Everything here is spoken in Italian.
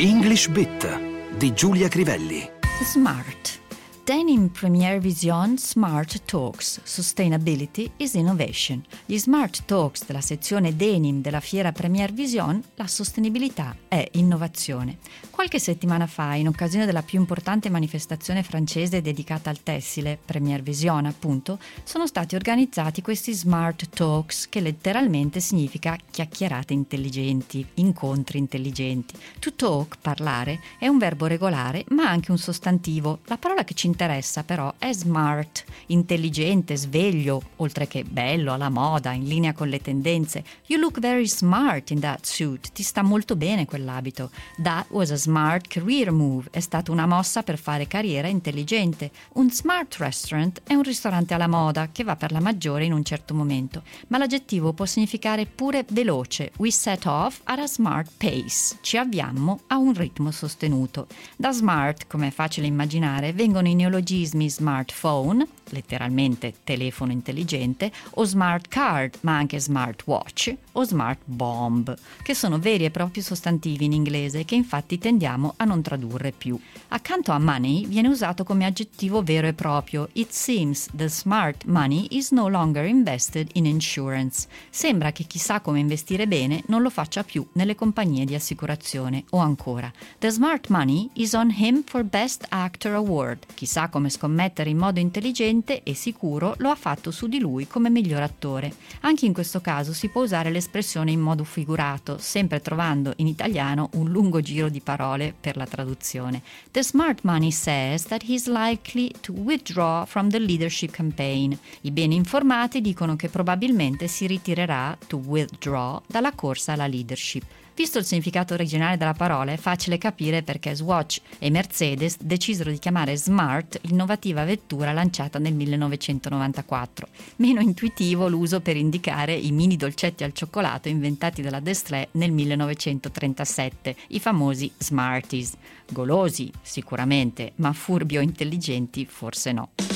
English Bit di Giulia Crivelli. Smart. Denim Premier Vision Smart Talks. Sustainability is Innovation. Gli Smart Talks della sezione Denim della fiera Premier Vision, la sostenibilità è innovazione. Qualche settimana fa, in occasione della più importante manifestazione francese dedicata al tessile, Premier Vision appunto, sono stati organizzati questi Smart Talks, che letteralmente significa chiacchierate intelligenti, incontri intelligenti. To talk, parlare, è un verbo regolare ma anche un sostantivo. La parola che ci interessa però è smart, intelligente, sveglio, oltre che bello, alla moda, in linea con le tendenze. You look very smart in that suit. Ti sta molto bene quell'abito. That was a smart career move. È stata una mossa per fare carriera intelligente. Un smart restaurant è un ristorante alla moda che va per la maggiore in un certo momento, ma l'aggettivo può significare pure veloce. We set off at a smart pace. Ci avviammo a un ritmo sostenuto. Da smart, come è facile immaginare, vengono i neologismi smartphone, letteralmente telefono intelligente, o smart card, ma anche smart watch, o smart bomb, che sono veri e propri sostantivi in inglese che infatti tendiamo a non tradurre più. Accanto a money viene usato come aggettivo vero e proprio. It seems the smart money is no longer invested in insurance. Sembra che chi sa come investire bene non lo faccia più nelle compagnie di assicurazione. O ancora, the smart money is on him for Best Actor Award. Chi sa come scommettere in modo intelligente e sicuro lo ha fatto su di lui come miglior attore. Anche in questo caso si può usare l'espressione in modo figurato, sempre trovando in italiano un lungo giro di parole per la traduzione. The smart money says that he's likely to withdraw from the leadership campaign. I bene informati dicono che probabilmente si ritirerà, to withdraw, dalla corsa alla leadership. Visto il significato originale della parola, è facile capire perché Swatch e Mercedes decisero di chiamare Smart l'innovativa vettura lanciata nel 1994. Meno intuitivo l'uso per indicare i mini dolcetti al cioccolato inventati dalla Nestlé nel 1937, i famosi Smarties. Golosi, sicuramente, ma furbi o intelligenti forse no.